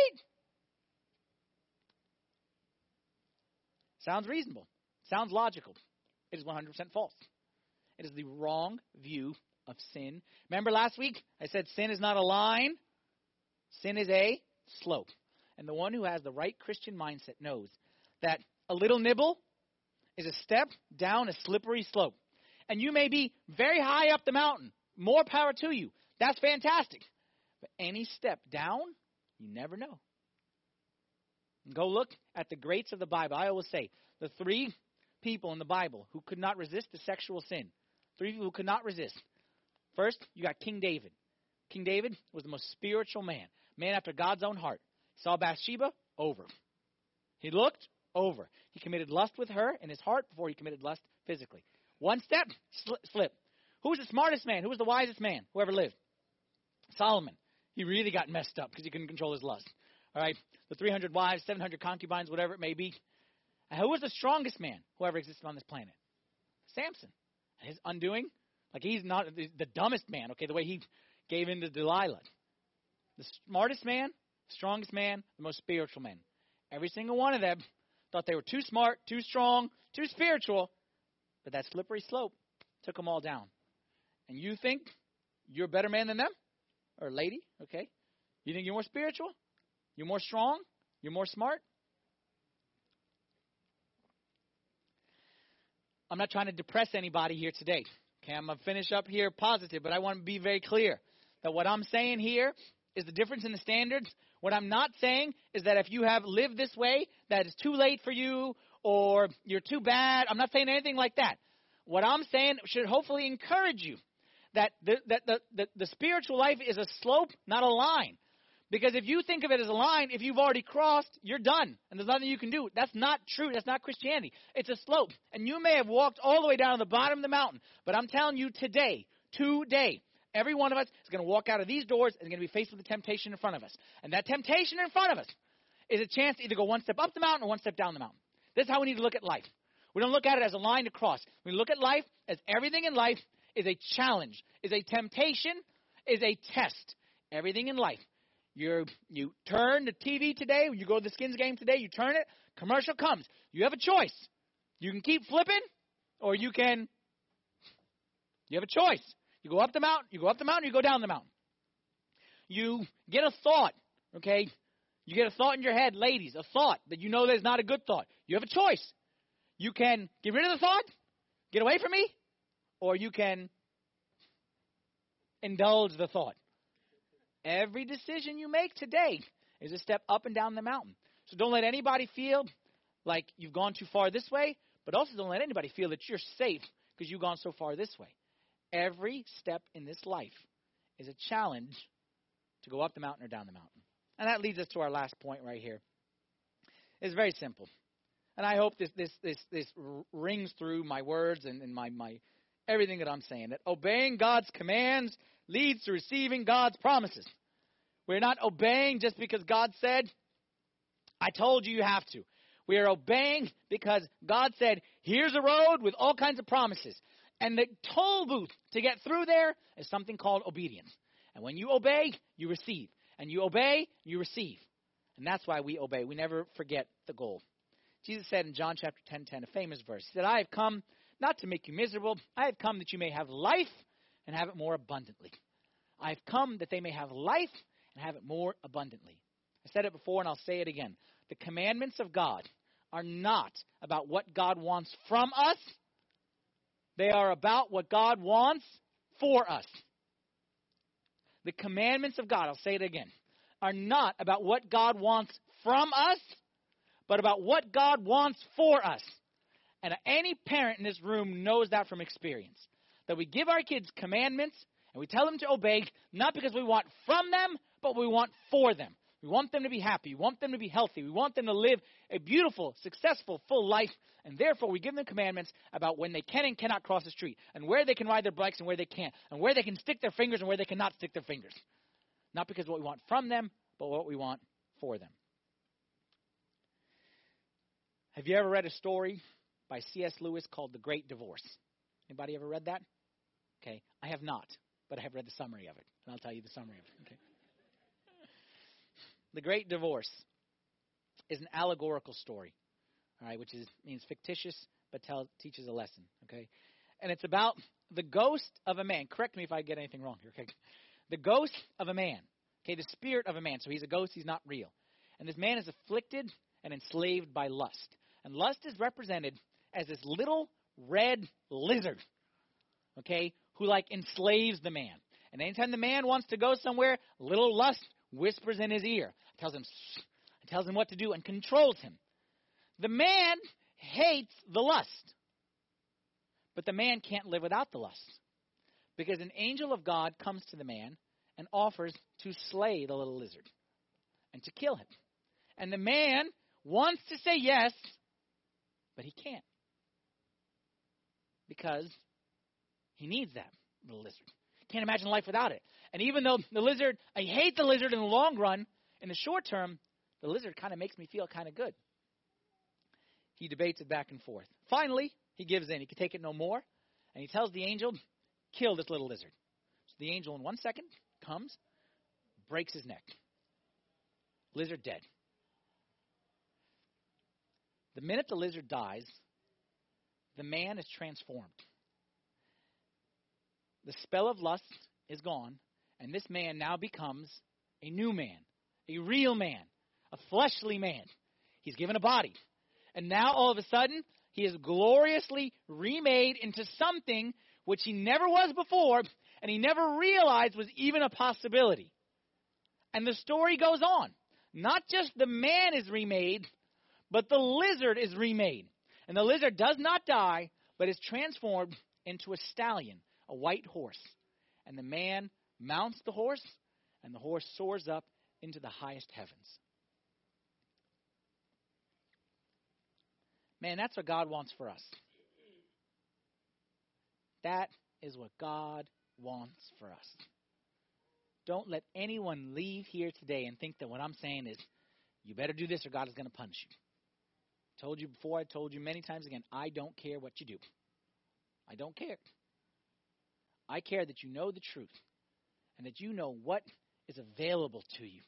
Sounds reasonable. Sounds logical. It is one hundred percent false. It is the wrong view of sin. Remember last week I said sin is not a line. Sin is a slope. And the one who has the right Christian mindset knows that a little nibble is a step down a slippery slope. And you may be very high up the mountain. More power to you. That's fantastic. But any step down, you never know. Go look at the greats of the Bible. I always say the three people in the Bible who could not resist the sexual sin. Three people who could not resist. First, you got King David. King David was the most spiritual man. Man after God's own heart. Saw Bathsheba, over. He looked, over. He committed lust with her in his heart before he committed lust physically. One step, slip. Who was the smartest man? Who was the wisest man who ever lived? Solomon. He really got messed up because he couldn't control his lust. All right, the three hundred wives, seven hundred concubines, whatever it may be. And who was the strongest man who ever existed on this planet? Samson. And his undoing, like he's not the dumbest man, okay, the way he gave in to Delilah. The smartest man, strongest man, the most spiritual man. Every single one of them thought they were too smart, too strong, too spiritual, but that slippery slope took them all down. And you think you're a better man than them? Or lady, okay? You think you're more spiritual? You're more strong? You're more smart? I'm not trying to depress anybody here today. Okay, I'm going to finish up here positive, but I want to be very clear that what I'm saying here is the difference in the standards. What I'm not saying is that if you have lived this way, that it's too late for you or you're too bad. I'm not saying anything like that. What I'm saying should hopefully encourage you that the, that the, the, the spiritual life is a slope, not a line. Because if you think of it as a line, if you've already crossed, you're done. And there's nothing you can do. That's not true. That's not Christianity. It's a slope. And you may have walked all the way down to the bottom of the mountain. But I'm telling you today, today, every one of us is going to walk out of these doors and is going to be faced with the temptation in front of us. And that temptation in front of us is a chance to either go one step up the mountain or one step down the mountain. This is how we need to look at life. We don't look at it as a line to cross. We look at life as everything in life is a challenge, is a temptation, is a test. Everything in life. You you turn the T V today, you go to the Skins game today, you turn it, commercial comes. You have a choice. You can keep flipping, or you can, you have a choice. You go up the mountain, you go up the mountain, you go down the mountain. You get a thought, okay? You get a thought in your head, ladies, a thought that you know that is not a good thought. You have a choice. You can get rid of the thought, get away from me, or you can indulge the thought. Every decision you make today is a step up and down the mountain. So don't let anybody feel like you've gone too far this way, but also don't let anybody feel that you're safe because you've gone so far this way. Every step in this life is a challenge to go up the mountain or down the mountain. And that leads us to our last point right here. It's very simple. And I hope this this this this rings through my words and, and my, my everything that I'm saying. That obeying God's commands leads to receiving God's promises. We're not obeying just because God said, I told you you have to. We are obeying because God said, here's a road with all kinds of promises. And the toll booth to get through there is something called obedience. And when you obey, you receive. And you obey, you receive. And that's why we obey. We never forget the goal. Jesus said in John chapter ten ten, a famous verse, he said, I have come not to make you miserable. I have come that you may have life and have it more abundantly. I have come that they may have life and have it more abundantly. I said it before and I'll say it again. The commandments of God are not about what God wants from us. They are about what God wants for us. The commandments of God, I'll say it again, are not about what God wants from us, but about what God wants for us. And any parent in this room knows that from experience. That we give our kids commandments and we tell them to obey, not because we want from them, but we want for them. We want them to be happy. We want them to be healthy. We want them to live a beautiful, successful, full life. And therefore, we give them commandments about when they can and cannot cross the street, and where they can ride their bikes and where they can't, and where they can stick their fingers and where they cannot stick their fingers. Not because of what we want from them, but what we want for them. Have you ever read a story by C S Lewis called The Great Divorce? Anybody ever read that? Okay, I have not, but I have read the summary of it, and I'll tell you the summary of it. Okay. The Great Divorce is an allegorical story, all right, which is means fictitious but tell, teaches a lesson, okay? And it's about the ghost of a man. Correct me if I get anything wrong here, okay? The ghost of a man, okay, the spirit of a man. So he's a ghost, he's not real. And this man is afflicted and enslaved by lust. And lust is represented as this little red lizard, okay, who like enslaves the man. And anytime the man wants to go somewhere, little lust whispers in his ear, tells him, tells him what to do, and controls him. The man hates the lust, but the man can't live without the lust, because an angel of God comes to the man and offers to slay the little lizard and to kill him. And the man wants to say yes, but he can't, because he needs that little lizard. Can't imagine life without it. And even though the lizard, I hate the lizard in the long run, in the short term, the lizard kind of makes me feel kind of good. He debates it back and forth. Finally, he gives in. He can take it no more. And he tells the angel, kill this little lizard. So the angel in one second comes, breaks his neck. Lizard dead. The minute the lizard dies, the man is transformed. The spell of lust is gone, and this man now becomes a new man, a real man, a fleshly man. He's given a body. And now, all of a sudden, he is gloriously remade into something which he never was before, and he never realized was even a possibility. And the story goes on. Not just the man is remade, but the lizard is remade. And the lizard does not die, but is transformed into a stallion, a white horse. And the man mounts the horse, and the horse soars up into the highest heavens. Man, that's what God wants for us. That is what God wants for us. Don't let anyone leave here today and think that what I'm saying is, you better do this or God is going to punish you. I told you before, I told you many times again, I don't care what you do. I don't care. I care that you know the truth and that you know what is available to you.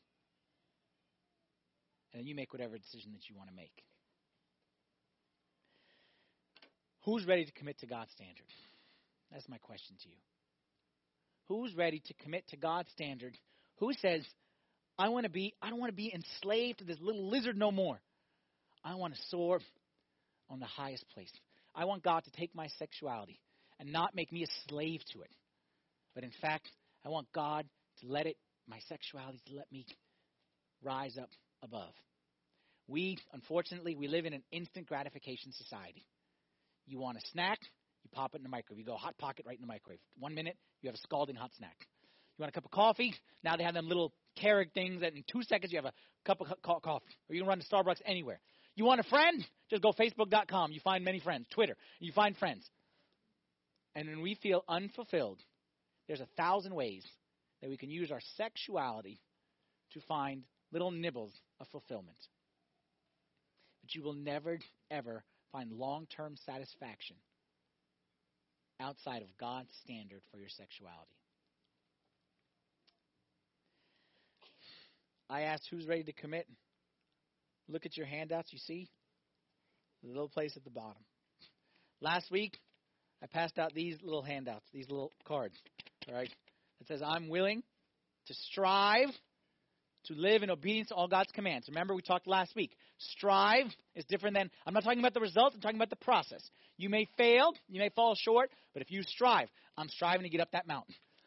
And then you make whatever decision that you want to make. Who's ready to commit to God's standard? That's my question to you. Who's ready to commit to God's standard? Who says, I want to be, I don't want to be enslaved to this little lizard no more. I want to soar on the highest place. I want God to take my sexuality and not make me a slave to it. But in fact, I want God to let it, my sexuality, to let me rise up above. We, unfortunately, we live in an instant gratification society. You want a snack, you pop it in the microwave. You go Hot Pocket right in the microwave. One minute, you have a scalding hot snack. You want a cup of coffee? Now they have them little Keurig things that in two seconds you have a cup of co- coffee. Or you can run to Starbucks anywhere. You want a friend? Just go Facebook dot com. You find many friends. Twitter. You find friends. And when we feel unfulfilled, there's a thousand ways that we can use our sexuality to find little nibbles of fulfillment. But you will never, ever find long-term satisfaction outside of God's standard for your sexuality. I asked who's ready to commit. Look at your handouts, you see? The little place at the bottom. Last week, I passed out these little handouts, these little cards, all right? It says, I'm willing to strive to live in obedience to all God's commands. Remember, we talked last week. Strive is different than, I'm not talking about the results, I'm talking about the process. You may fail, you may fall short, but if you strive, I'm striving to get up that mountain.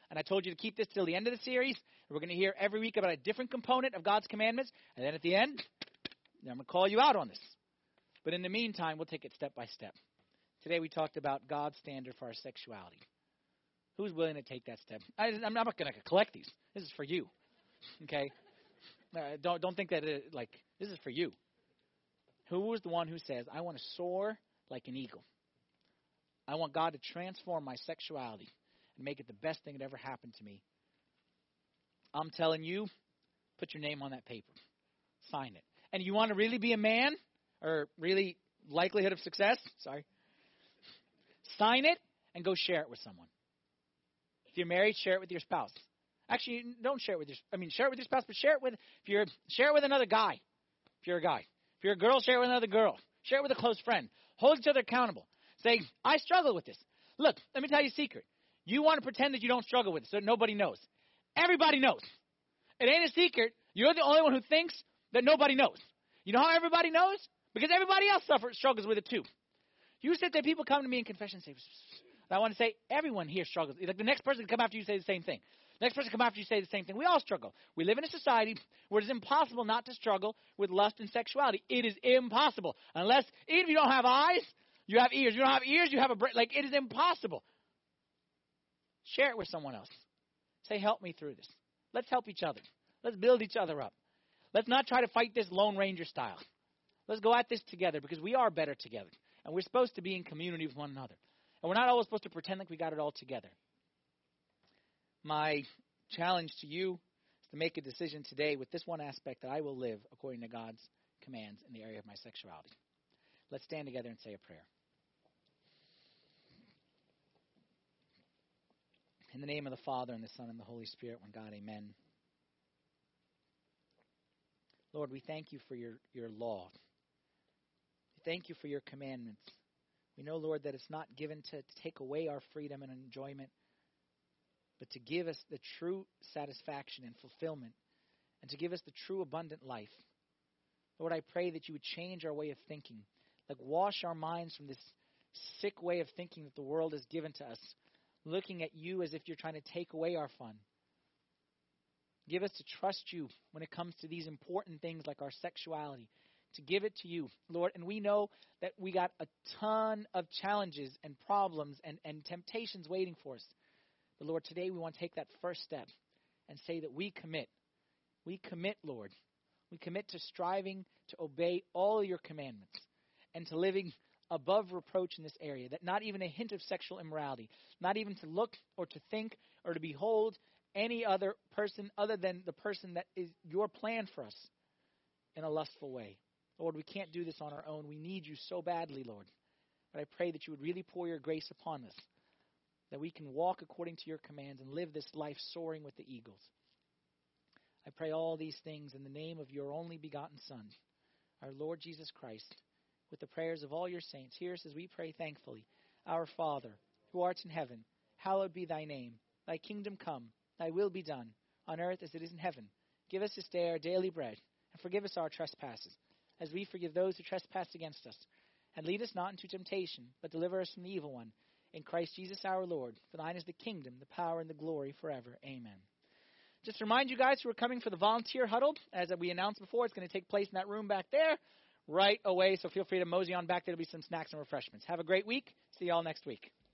And I told you to keep this till the end of the series. We're going to hear every week about a different component of God's commandments. And then at the end, I'm going to call you out on this. But in the meantime, we'll take it step by step. Today we talked about God's standard for our sexuality. Who's willing to take that step? I, I'm not going to collect these. This is for you. Okay? Uh, don't don't think that it, like this is for you. Who is the one who says, I want to soar like an eagle? I want God to transform my sexuality and make it the best thing that ever happened to me. I'm telling you, put your name on that paper. Sign it. And you want to really be a man, or really likelihood of success, sorry, sign it and go share it with someone. If you're married, share it with your spouse. Actually, don't share it with your, I mean, share it with your spouse, but share it with, if you're, share it with another guy, if you're a guy. If you're a girl, share it with another girl. Share it with a close friend. Hold each other accountable. Say, I struggle with this. Look, let me tell you a secret. You want to pretend that you don't struggle with it so nobody knows. Everybody knows. It ain't a secret. You're the only one who thinks that nobody knows. You know how everybody knows? Because everybody else suffers, struggles with it too. You sit there, people come to me in confession and say, I want to say, everyone here struggles. Like the next person to come after you say the same thing. The next person to come after you say the same thing. We all struggle. We live in a society where it's impossible not to struggle with lust and sexuality. It is impossible. Unless, even if you don't have eyes, you have ears. You don't have ears, you have a brain. Like, it is impossible. Share it with someone else. Say, help me through this. Let's help each other. Let's build each other up. Let's not try to fight this Lone Ranger style. Let's go at this together because we are better together. And we're supposed to be in community with one another. And we're not always supposed to pretend like we got it all together. My challenge to you is to make a decision today with this one aspect that I will live according to God's commands in the area of my sexuality. Let's stand together and say a prayer. In the name of the Father, and the Son, and the Holy Spirit, one God, amen. Lord, we thank you for your, your law. We thank you for your commandments. We know, Lord, that it's not given to, to take away our freedom and enjoyment, but to give us the true satisfaction and fulfillment, and to give us the true abundant life. Lord, I pray that you would change our way of thinking, like wash our minds from this sick way of thinking that the world has given to us, looking at you as if you're trying to take away our fun. Give us to trust you when it comes to these important things like our sexuality, to give it to you, Lord. And we know that we got a ton of challenges and problems and, and temptations waiting for us. But Lord, today we want to take that first step and say that we commit. We commit, Lord. We commit to striving to obey all your commandments and to living above reproach in this area, that not even a hint of sexual immorality, not even to look or to think or to behold any other person other than the person that is your plan for us in a lustful way. Lord, we can't do this on our own. We need you so badly, Lord. But I pray that you would really pour your grace upon us, that we can walk according to your commands and live this life soaring with the eagles. I pray all these things in the name of your only begotten Son, our Lord Jesus Christ, with the prayers of all your saints. Hear us as we pray thankfully. Our Father, who art in heaven, hallowed be thy name. Thy kingdom come, thy will be done, on earth as it is in heaven. Give us this day our daily bread, and forgive us our trespasses, as we forgive those who trespass against us. And lead us not into temptation, but deliver us from the evil one. In Christ Jesus our Lord, for thine is the kingdom, the power, and the glory forever. Amen. Just to remind you guys who are coming for the volunteer huddle, as we announced before, it's going to take place in that room back there right away. So feel free to mosey on back. There'll be some snacks and refreshments. Have a great week. See you all next week.